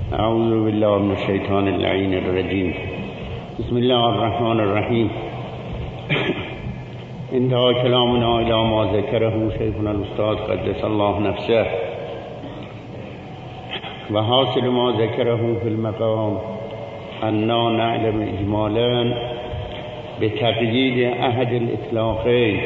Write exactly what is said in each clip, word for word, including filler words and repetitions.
اعوذ بالله من الشیطان اللعین الرجیم. بسم الله الرحمن الرحیم. انتهى كلامنا الى ما ذكره شيخنا الاستاذ قدس الله نفسه، وحاصل ما ذكره في المقام أننا نعلم إجمالا بتقييد أحد الإطلاقين،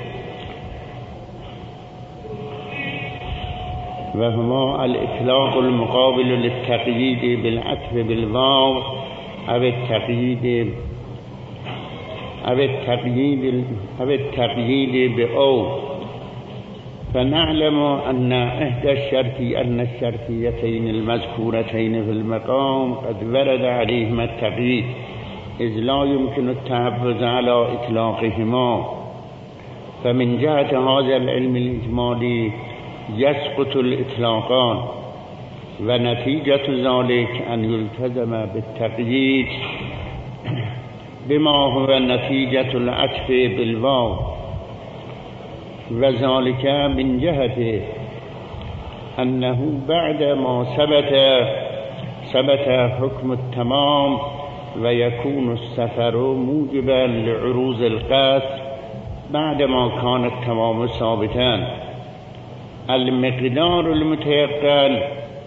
وهما الإطلاق المقابل للتقييد بالعطف بالواو أو التقييد أو التقييد أو التقييد بأو. فنعلم أن إحدى الشرطي أن الشرطيتين المذكورتين في المقام قد ورد عليهما التقييد، إذ لا يمكن التحفظ على إطلاقهما. فمن جهة هذا العلم الإجمالي يسقط الإطلاقان، ونتيجة ذلك أن يلتزم بالتقييد بما هو نتيجة العطف بالواو، وذلك من جهة أنه بعد ما ثبت ثبت حكم التمام ويكون السفر موجبا لعروض القصر بعدما كان التمام ثابتا. المقدار المتيقن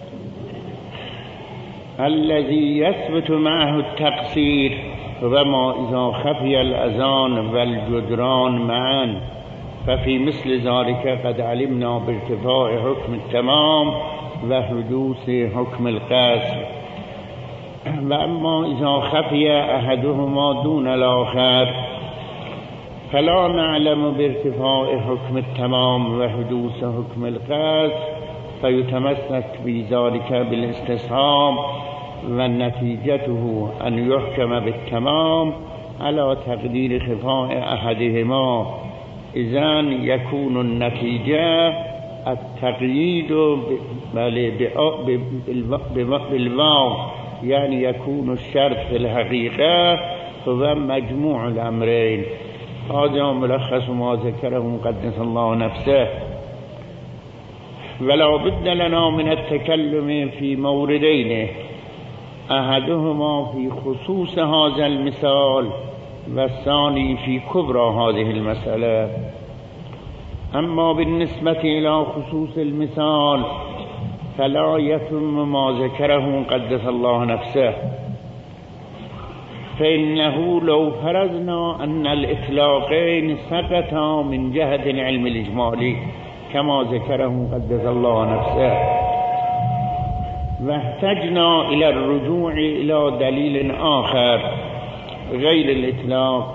الذي يثبت معه التقصير وما إذا خفي الأذان والجدران معا، ففي مثل ذلك قد علمنا بارتفاع حكم التمام وحدوث حكم القصر. وأما إذا خفي أحدهما دون الآخر فلا نعلم بارتفاع حكم التمام وحدوث حكم القصر، فيتمسك بذلك بالاستصحاب، ونتيجته أن يحكم بالتمام على تقدير خفاء أحدهما. إذن يكون النتيجة التقييد بالواو، يعني يكون الشرط في الحقيقة هو مجموع الأمرين. هذا ملخص ما ذكره مقدس الله نفسه. ولا بد لنا من التكلم في موردين، أحدهما في خصوص هذا المثال والثاني في كبرى هذه المسألة. أما بالنسبة إلى خصوص المثال فلا يتم ما ذكره قدس الله نفسه، فإنه لو فرضنا أن الإطلاقين سقطا من جهة العلم الإجمالي كما ذكره قدس الله نفسه، واحتجنا إلى الرجوع إلى دليل آخر غير الإطلاق،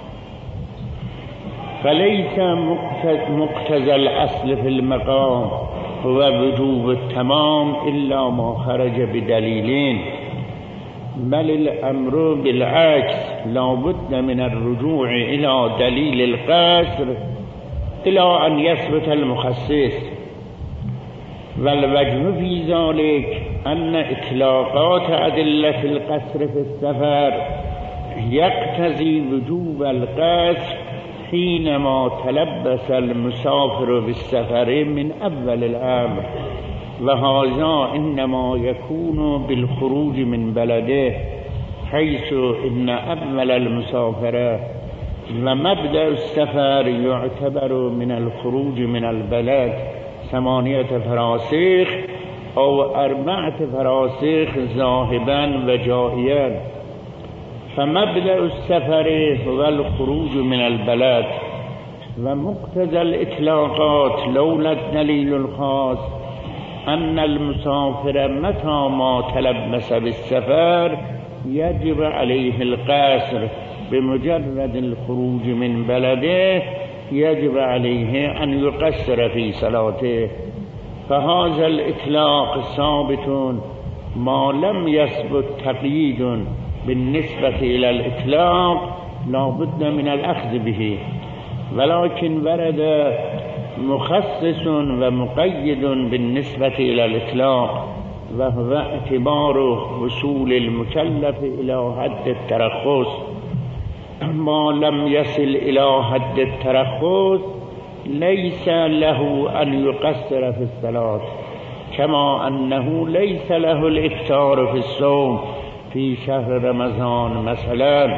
فليس مقتضى الأصل في المقام هو وجوب التمام إلا ما خرج بدليلين، بل الأمر بالعكس، لا بد من الرجوع إلى دليل القصر إلى أن يثبت المخصص. والوجه في ذلك أن إطلاقات أدلة القصر في السفر يقتضي وجوب القصر حينما تلبس المسافر بالسفر من أول الأمر، وهذا إنما يكون بالخروج من بلده، حيث إن أول المسافر ومبدأ السفر يعتبر من الخروج من البلد ثمانية فراسخ أو أربعة فراسخ ذاهبا وجائيا. فمبدأ السفر هو الخروج من البلد، ومقتضى الإطلاقات لولا الدليل الخاص أن المسافر متى ما تلبس بالسفر يجب عليه القصر، بمجرد الخروج من بلده يجب عليه أن يقصر في صلاته. فهذا الإطلاق ثابت ما لم يثبت تقييد بالنسبة إلى الإطلاق لا بد من الأخذ به، ولكن ورد مخصص ومقيد بالنسبة إلى الإطلاق، وهو اعتبار وصول المكلف إلى حد الترخص. ما لم يصل إلى حد الترخص ليس له أن يقصر في الصلاة، كما أنه ليس له الإكثار في الصوم في شهر رمضان مثلا،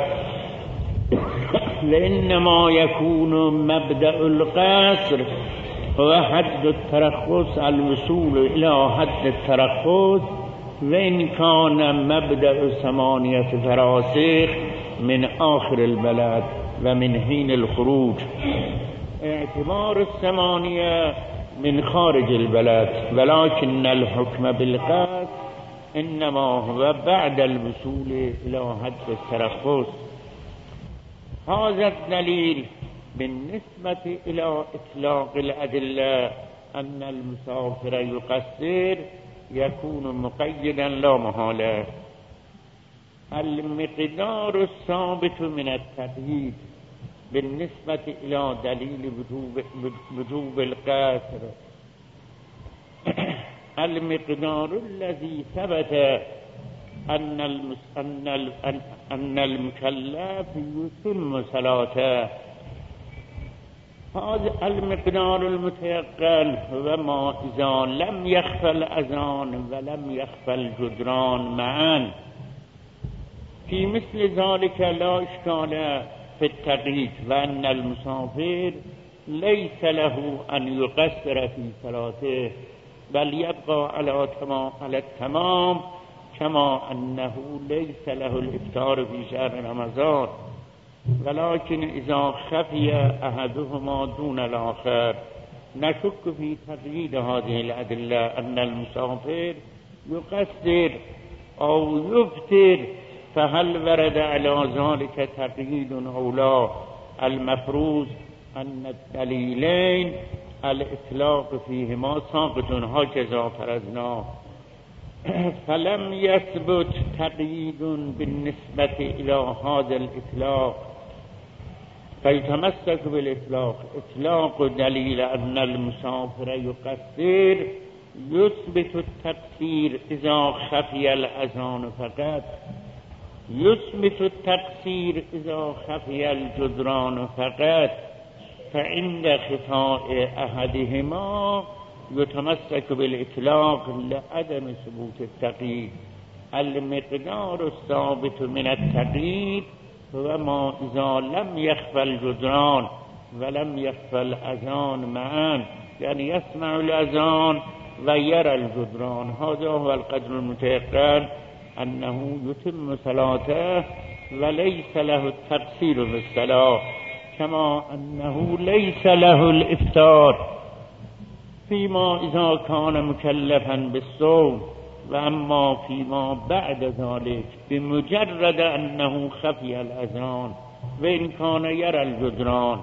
وإنما يكون مبدأ القصر هو حد الترخص، الوصول إلى حد الترخص، وإن كان مبدأ ثمانية فراسخ من آخر البلد ومن حين الخروج. اعتبار الثمانية من خارج البلد، ولكن الحكم بالقصر إنما هو بعد الوصول إلى حد الترخص. هذا الدليل بالنسبة إلى إطلاق الأدلة أن المسافر يقصر يكون مقيدا لا محالة. المقدار الثابت من التقييد بالنسبة إلى دليل وجوب القصر، المقدار الذي ثبت أن أن أن المكلف يتم صلاته، هذا المقدار المتيقن هو ما إذا لم يخفى الأذان ولم يخفى الجدران معا. في مثل ذلك لا إشكال في التقييد، وأن المسافر ليس له أن يقصر في صلاته بل يبقى على تمام على التمام، كما أنه ليس له الإفطار في شهر رمضان. ولكن إذا خفي أحدهما دون الآخر نشك في تقييد هذه الأدلة أن المسافر يقصر أو يفطر، فهل ورد على ذلك تقييد أو لا؟ المفروض أن الدليلين الإطلاق فيهما ساقط هكذا فرضنا، فلم يثبت تقييد بالنسبة إلى هذا الإطلاق فيتمسك بالإطلاق. إطلاق دليل أن المسافر يقصر يثبت التقصير إذا خفي الأذان فقط، يثبت التقصير إذا خفي الجدران فقط، فعند خفاء أحدهما يتمسك بالإطلاق لعدم ثبوت التقييد. المقدار الثابت من التقييد هو ما إذا لم يخفى الجدران ولم يخفى الأذان معا، يعني يسمع الأذان ويرى الجدران، هذا هو القدر المتيقن أنه يتم صلاته وليس له التقصير في الصلاة، كما أنه ليس له الإفطار فيما إذا كان مكلفا بالصوم. وأما فيما بعد ذلك بمجرد أنه خفي الأذان وإن كان يرى الجدران،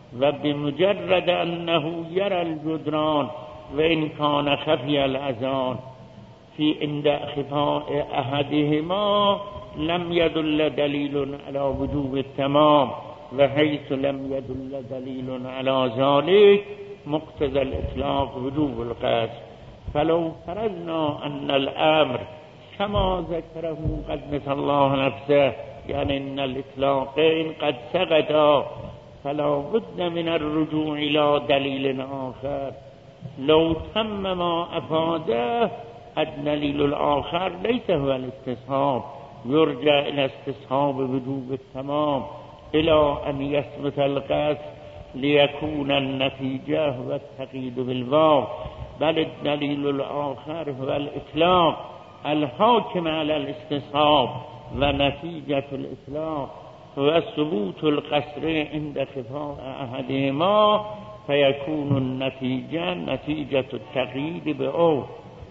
وبمجرد أنه يرى الجدران وإن كان خفي الأذان، في عند خفاء أحدهما لم يدل دليل على وجوب التمام، وحيث لم يدل دليل على ذلك مقتضى الإطلاق وجوب القصر. فلو فرضنا أن الأمر كما ذكره قدس الله نفسه، يعني أن الإطلاقين قد سقطا، فلا بد من الرجوع إلى دليل آخر. لو تم ما أفاده الدليل الآخر ليس هو الاستصحاب، يرجع إلى استصحاب وجوب التمام إلى أن يثبت القصر ليكون النتيجة هو التقييد بالواو، بل الدليل الآخر هو الإطلاق الحاكم على الاستصحاب، ونتيجة الإطلاق هو ثبوت القصر عند خفاء أحدهما، فيكون النتيجة نتيجة التقييد بأو.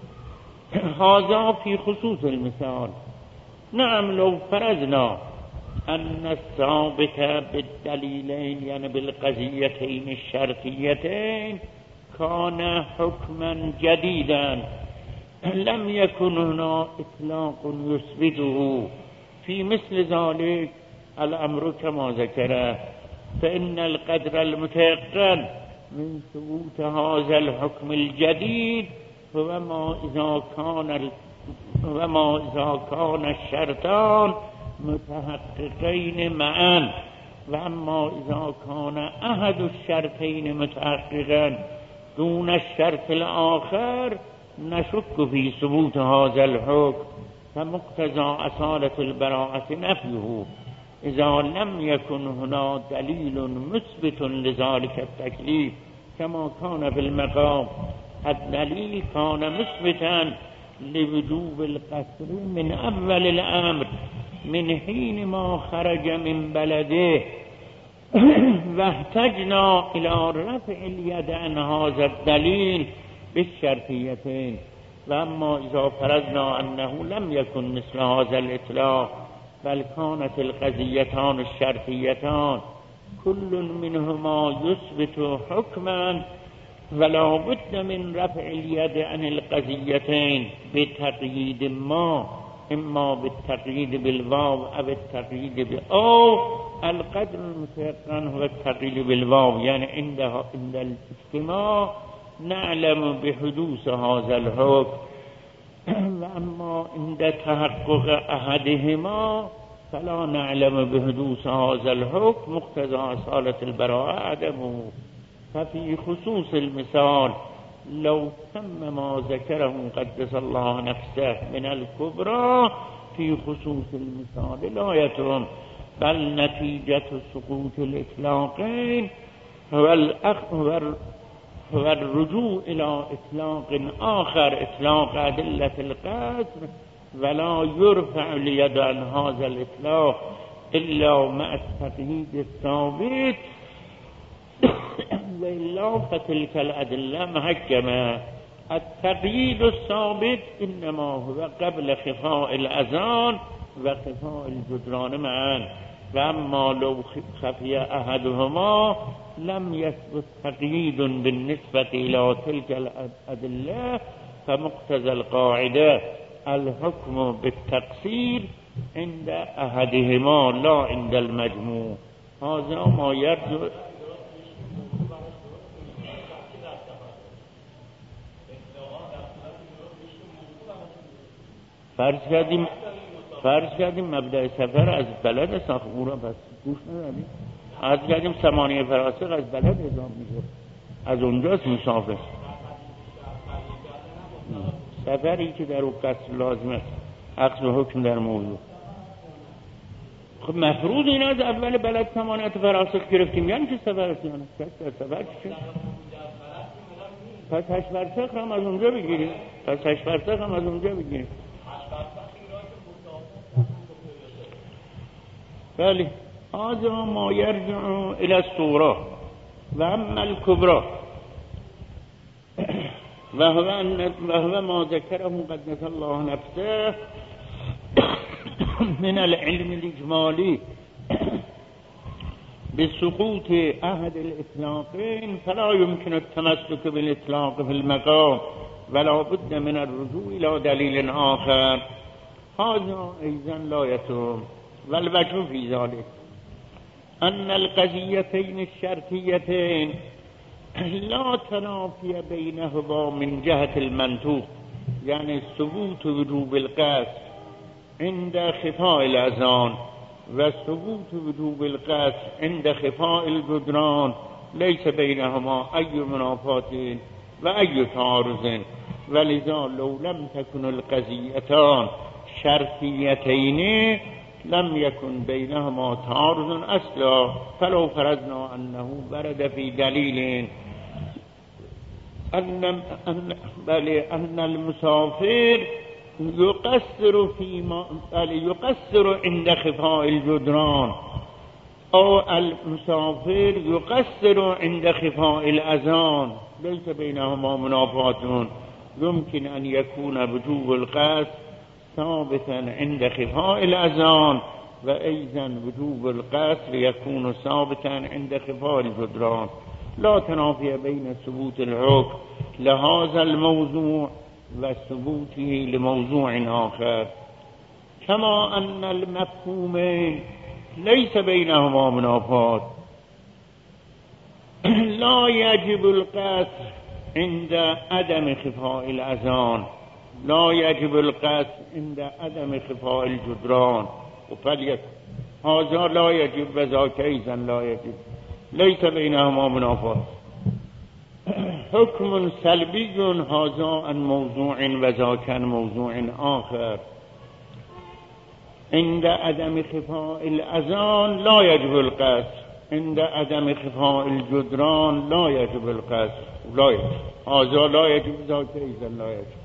هذا في خصوص المثال. نعم، لو فرضنا أن الثابت بالدليلين يعني بالقضيتين الشرطيتين كان حكما جديدا لم يكن هنا إطلاق يثبته، في مثل ذلك الأمر كما ذكره، فإن القدر المتيقن من ثبوت هذا الحكم الجديد هو ما إذا كان وما إذا كان الشرطان متحققين معا، وأما إذا كان أحد الشرطين متحققا دون الشرط الآخر نشك في ثبوت هذا الحكم فمقتضى أصالة البراءة نفيه إذا لم يكن هنا دليل مثبت لذلك التكليف كما كان في المقام. الدليل كان مثبتا لوجوب القصر من أول الأمر من حين ما خرج من بلده واحتجنا إلى رفع اليد عن هذا الدليل بالشرطيتين. وأما إذا فرضنا أنه لم يكن مثل هذا الإطلاق بل كانت القضيتان الشرطيتان كل منهما يثبت حكما ولا بد من رفع اليد عن القضيتين بتقييد ما، إما بالتقييد بالواو أو التقييد بالأو. القدر المتيقن هو التقييد بالواو، يعني عند عند الاجتماع نعلم بحدوث هذا الحكم، وأما عند تحقق أحدهما فلا نعلم بحدوث هذا الحكم مقتضى أصالة البراءة عدمه. ففي خصوص المثال لو تم ما ذكره قدس الله نفسه من الكبرى في خصوص المثال لا يتم، بل نتيجة سقوط الإطلاقين هو هو الرجوع إلى إطلاق آخر، إطلاق أدلة القصر، ولا يرفع اليد عن هذا الإطلاق إلا مع التقييد الثابت وإلا فتلك الأدلة محكمة. التقييد الثابت إنما هو قبل خفاء الأذان وخفاء الجدران معا، وأما لو خفي أحدهما لم يثبت تقييد بالنسبة إلى تلك الأدلة. فمقتضى القاعدة الحكم بالتقصير عند أحدهما لا عند المجموع. هذا ما يرجو فرض کردیم فرض کردیم مبدأ سفر از بلد ساخورا بس گوش ندادیم، از کردیم ثمانیه فراسخ از بلد اعزام میشه، از اونجاست مسافر. سفری که در او قصر لازم است عقد و حکم در موضوع. خب مفروض این از اول بلد ثمانیه فراسخ گرفتیم، یعنی که سفر است، یعنی کس در سفر چه؟ پس هشت فرسخ هم از اونجا بگیریم، پس هشت فرسخ هم از اونجا بگیریم. بله هذا ما يرجع إلى الصورة. وأما الكبرى وهو, وهو ما ذكره قدس الله نفسه من العلم الإجمالي بسقوط أحد الإطلاقين فلا يمكن التمسك بالإطلاق في المقام ولا بد من الرجوع إلى دليل آخر. هذا أيضا لا يتم. والوجه في ذلك أن القضيتين الشرطيتين لا تنافي بينهما من جهة المنطوق، يعني ثبوت وجوب القصر عند خفاء الأذان وثبوت وجوب القصر عند خفاء الجدران ليس بينهما أي منافات وأي تعارض. ولذا لو لم تكن القضيتان شرطيتين لم يكن بينهما تعارض أصلا. فلو فرضنا أنه ورد في دليل أن أن بل أن المسافر يقصر فيما بل يقصر عند خفاء الجدران أو المسافر يقصر عند خفاء الأذان ليس بينهما منافات، يمكن أن يكون وجوب القصر ثابتا عند خفاء الأذان وأيضا وجوب القصر يكون ثابتا عند خفاء الجدران. لا تنافي بين ثبوت الحكم لهذا الموضوع وثبوته لموضوع آخر، كما أن المفهومين ليس بينهما منافات. لا يجب القصر عند عدم خفاء الأذان، لا يجب القصر عند عدم خفاء الجدران، وفليت هذا لا يجب وذاك أيضا لا يجب، ليس بينهما منافات. حكم سلبي هذا عن موضوع وذاك عن موضوع آخر. عند عدم خفاء الأذان لا يجب القصر، عند عدم خفاء الجدران لا يجب القصر، لا يجب هذا لا يجب ذاك أيضا لا يجب.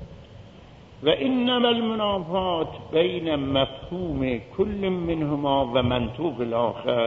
وإنما المنافات بين مفهوم كل منهما ومنطوق الآخر.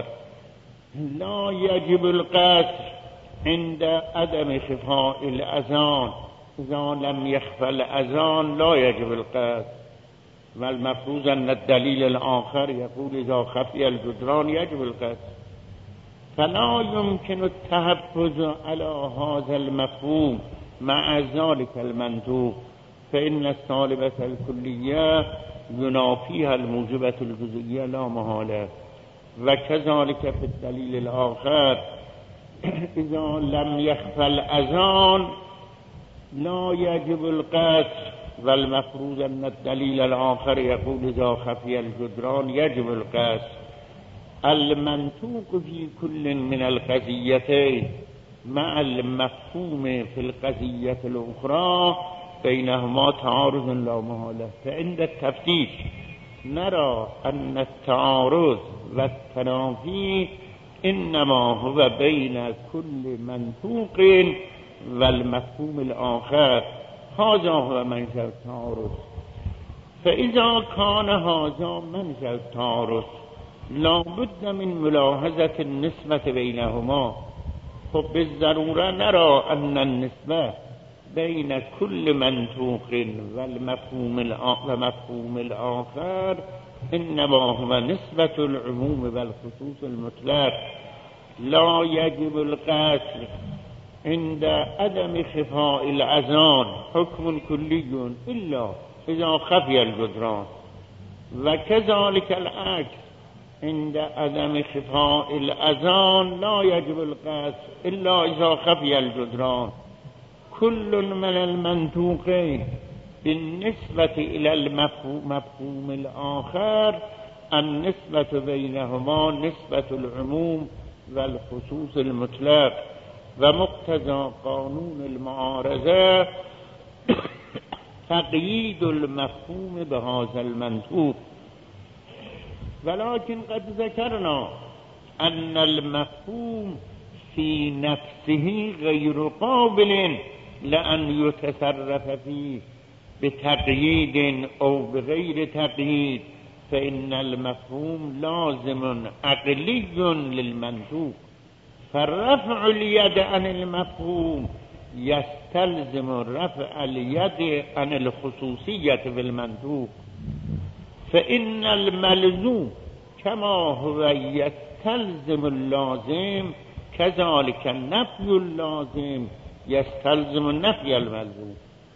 لا يجب القصر عند عدم خفاء الأذان، إذا لم يخفى الأذان لا يجب القصر. والمفروض أن الدليل الآخر يقول إذا خفي الجدران يجب القصر. فلا يمكن التحفظ على هذا المفهوم مع ذلك المنطوق، فإن السالبة الكلية ينافيها الموجبة الجزئية لا محالة. وكذلك في الدليل الآخر إذا لم يخفى الأذان لا يجب القصر، والمفروض أن الدليل الآخر يقول إذا خفي الجدران يجب القصر. المنطوق في كل من القضيتين مع المفهوم في القضية الأخرى بينهما تعارض لا محالة. فعند التفتيش نرى أن التعارض والتنافي إنما هو بين كل منطوق والمفهوم الآخر، هذا هو منشأ التعارض. فإذا كان هذا منشأ التعارض لا بد من ملاحظة النسبة بينهما. خب بالضرورة نرى أن النسبة بين كل منطوق والمفهوم ومفهوم الآخر إنما هو نسبة العموم والخصوص المطلق. لا يجب القصر عند عدم خفاء الأذان حكم كلي إلا إذا خفي الجدران، وكذلك العكس عند عدم خفاء الأذان لا يجب القصر إلا إذا خفي الجدران. كل من المنطوقين بالنسبة إلى المفهوم الآخر النسبة بينهما نسبة العموم والخصوص المطلق، ومقتضى قانون المعارضة تقييد المفهوم بهذا المنطوق. ولكن قد ذكرنا أن المفهوم في نفسه غير قابل لأن يتصرف فيه بتقييد أو بغير تقييد، فإن المفهوم لازم عقلي للمنطوق. فرفع اليد عن المفهوم يستلزم رفع اليد عن الخصوصية في المنطوق. فإن الملزوم كما هو يستلزم اللازم كذلك النفي اللازم يستلزم النفي الملزوم.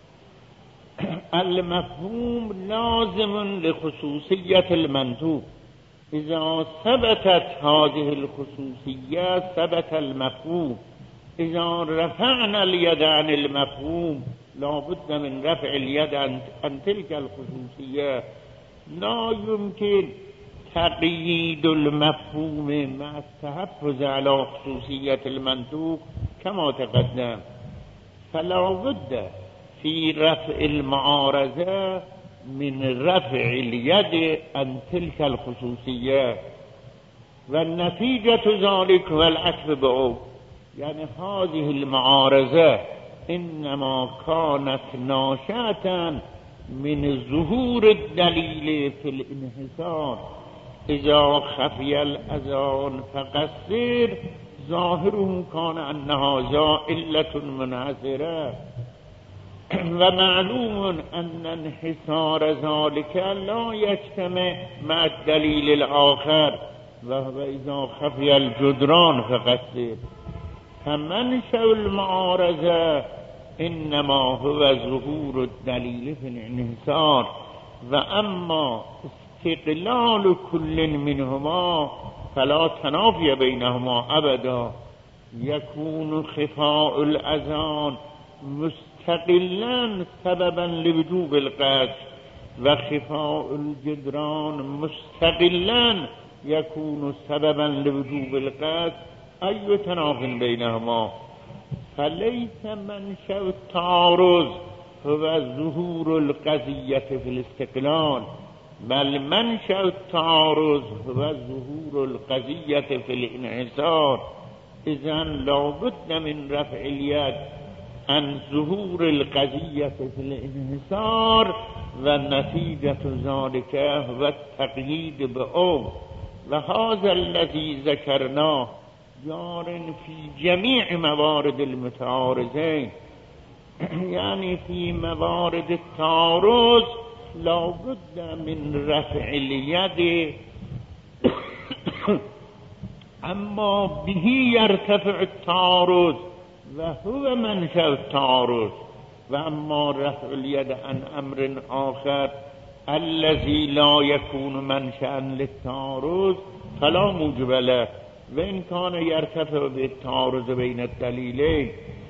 المفهوم لازم لخصوصية المنطوق. إذا ثبتت هذه الخصوصية ثبت المفهوم. إذا رفعنا اليد عن المفهوم لا بد من رفع اليد عن تلك الخصوصية. لا يمكن تقييد المفهوم مع التحفظ على خصوصية المنطوق كما تقدم. فلا بد في رفع المعارضة من رفع اليد عن تلك الخصوصية، والنتيجة ذلك هو العطف بعود. يعني هذه المعارضة إنما كانت ناشئة من ظهور الدليل في الانحصار. إذا خفي الأذان فقصر ظاهره كان أن هذا علة منحصرة، ومعلوم أن انحصار ذلك لا يجتمع مع الدليل الآخر وهو إذا خفي الجدران فقصر. فمنشأ المعارضة إنما هو ظهور الدليل في الانحصار، وأما استقلال كل منهما فلا تنافي بينهما أبدا. يكون خفاء الأذان مستقلا سببا لوجوب القصر، وخفاء الجدران مستقلا يكون سببا لوجوب القصر. أي تناف بينهما؟ فلیس منشأ التعارض هو ظهور القضیة فی الاستقلال بل منشأ التعارض هو ظهور القضیة فی الانحصار. اذن لابد من رفع الید عن ظهور القضیة فی الانحصار و نتیجة ذلك هو التقیید بأو و هذا الذی ذکرناه جار فی جمیع موارد المتعارضین، یعنی فی موارد التعارض لابد من رفع الید اما به یرتفع التعارض و هو منشأ التعارض، و اما رفع الید عن امر آخر الذي لا يكون منشأ للتعارض فلا موجب له و ان كان يرتفع بالتعارض بين الدليلين.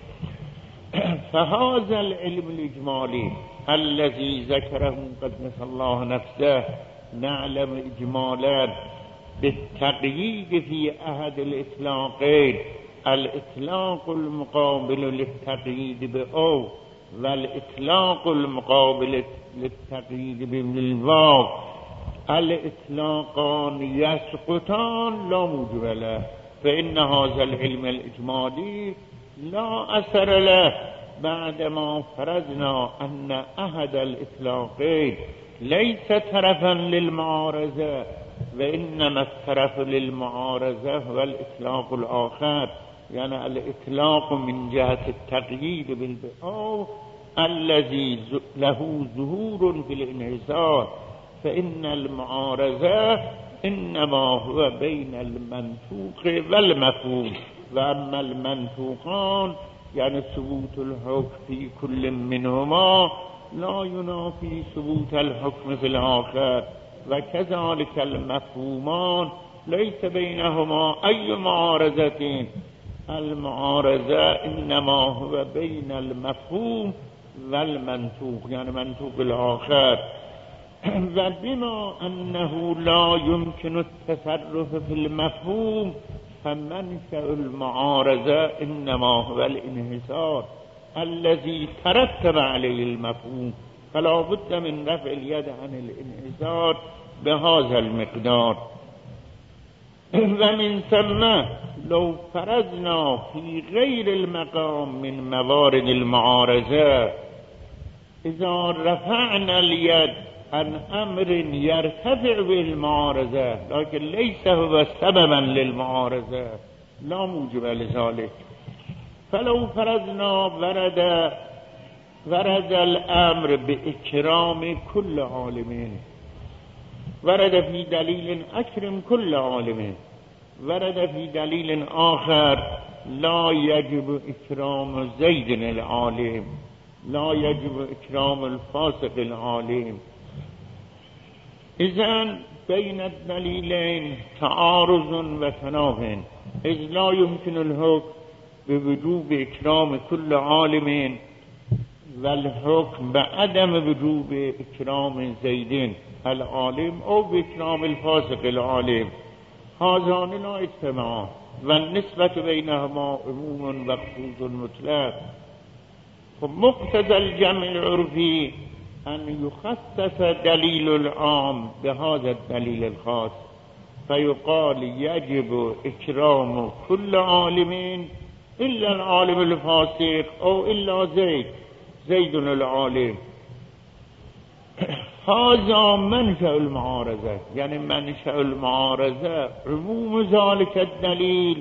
فهذا العلم الإجمالي الذي ذكره قدس الله نفسه نعلم إجمالا بالتقييد في أحد الإطلاقين، الإطلاق المقابل للتقييد بأو والإطلاق المقابل للتقييد بالواو، الإطلاقان يسقطان لا موجب له، فإن هذا العلم الإجمالي لا أثر له بعدما فرضنا أن أحد الإطلاقين ليس طرفا للمعارضة وإنما الطرف للمعارضة هو الإطلاق الآخر، يعني الإطلاق من جهة التقييد بالبعض الذي له ظهور في الانحصار، فإن المعارضة إنما هو بين المنطوق والمفهوم، وأما المنطوقان يعني ثبوت الحكم في كل منهما لا ينافي ثبوت الحكم في الآخر، وكذلك المفهومان ليس بينهما أي معارضة، المعارضة إنما هو بين المفهوم والمنطوق يعني منطوق الآخر. وبما أنه لا يمكن التصرف في المفهوم فمنشأ المعارضة إنما هو الانحصار الذي ترتب عليه المفهوم، فلا بد من رفع اليد عن الانحصار بهذا المقدار. ومن ثم لو فرضنا في غير المقام من موارد المعارضة إذا رفعنا اليد عن أمر يرتفع بالمعارضة لكن ليس هو سببا للمعارضة لا موجب لذلك، فلو فرضنا ورد ورد الأمر بإكرام كل عالم، ورد في دليل أكرم كل عالم، ورد في دليل آخر لا يجب إكرام زيد العالم، لا يجب إكرام الفاسق العالم. إذن بين الدليلين تعارض وتناف، إذ لا يمكن الحكم بوجوب إكرام كل عالم والحكم بعدم وجوب إكرام زيد العالم أو بإكرام الفاسق العالم، هذان لا اجتماعان والنسبة بينهما عموم وخصوص مطلق. فمقتضى الجمع العرفي أن يخصص دليل العام بهذا الدليل الخاص فيقال يجب إكرام كل عالم إلا العالم الفاسق أو إلا زيد زيد العالم. هذا منشأ المعارضة، يعني منشأ المعارضة عموم ذلك الدليل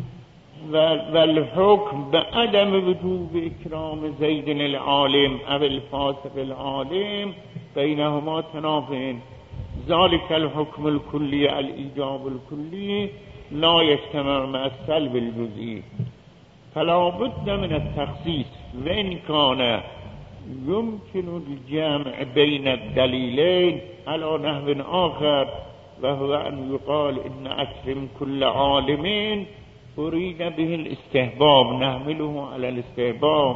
والحكم بعدم وجوب إكرام زيد العالم أو الفاسق العالم بينهما تنافين، ذلك الحكم الكلي الإيجاب الكلي لا يجتمع مع السلب الجزئي، فلا بد من التخصيص. وإن كان يمكن الجمع بين الدليلين على نحو آخر وهو أن يقال إن أكرم كل عالمين أريد به الاستحباب نحمله على الاستحباب،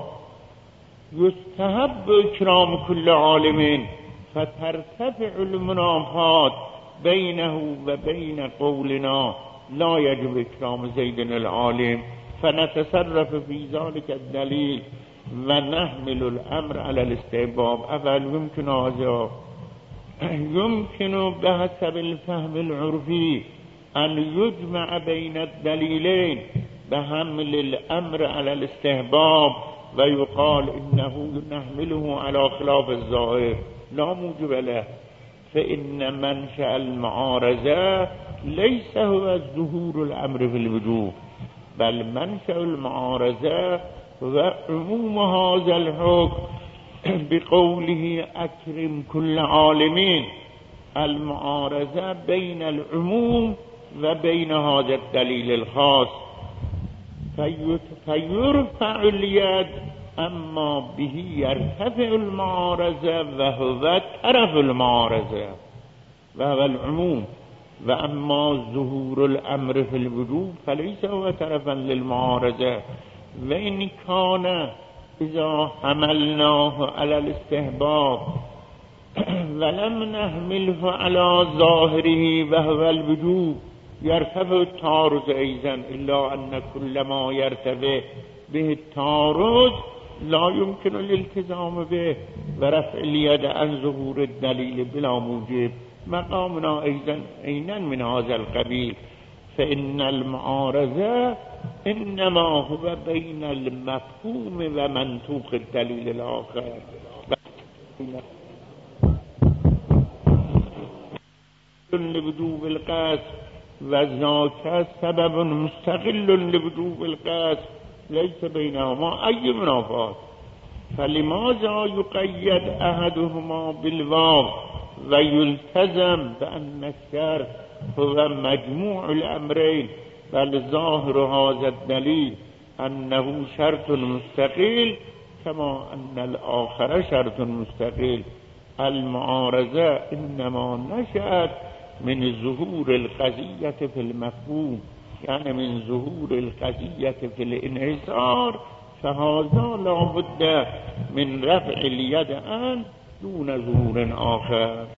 يستحب إكرام كل عالم فترتفع المنافات بينه وبين قولنا لا يجب إكرام زيد العالم فنتصرف في ذلك الدليل ونحمل الأمر على الاستحباب. اول يمكن هذا يمكن بحسب الفهم العرفي أن يجمع بين الدليلين بحمل الأمر على الاستحباب ويقال إنه نحمله على خلاف الظاهر لا موجب له، فإن منشأ المعارضة ليس هو ظهور الأمر في الوجوب، بل منشأ المعارضة هو عموم هذا الحكم بقوله أكرم كل عالمين. المعارضة بين العموم وبين هذا الدليل الخاص، فيرفع اليد أما به يرتفع المعارضة وهو طرف المعارضة وهو العموم، وأما ظهور الأمر في الوجوب فليس هو طرفا للمعارضة. وإن كان إذا حملناه على الاستحباب ولم نحمله على ظاهره وهو الوجوب يرتفع التعارض أيضا، إلا أن كل ما يرتفع به التعارض لا يمكن الالتزام به ورفع اليد عن ظهور الدليل بلا موجب. مقامنا أيضا أيضا من هذا القبيل، فإن المعارضة إنما هو بين المفهوم ومنطوق الدليل الآخر. لوجوب القصد وذاك سبب مستقل لوجوب القصد ليس بينهما أي منافات، فلماذا يقيد أحدهما بالواو ويلتزم بأن الشرط هو مجموع الأمرين؟ بل ظاهر هذا الدليل أنه شرط مستقل كما أن الآخر شرط مستقل. المعارضة إنما نشأت من ظهور القضية في المفهوم، يعني من ظهور القضية في الانحصار، فهذا لا بد من رفع اليد عن دون ظهور آخر.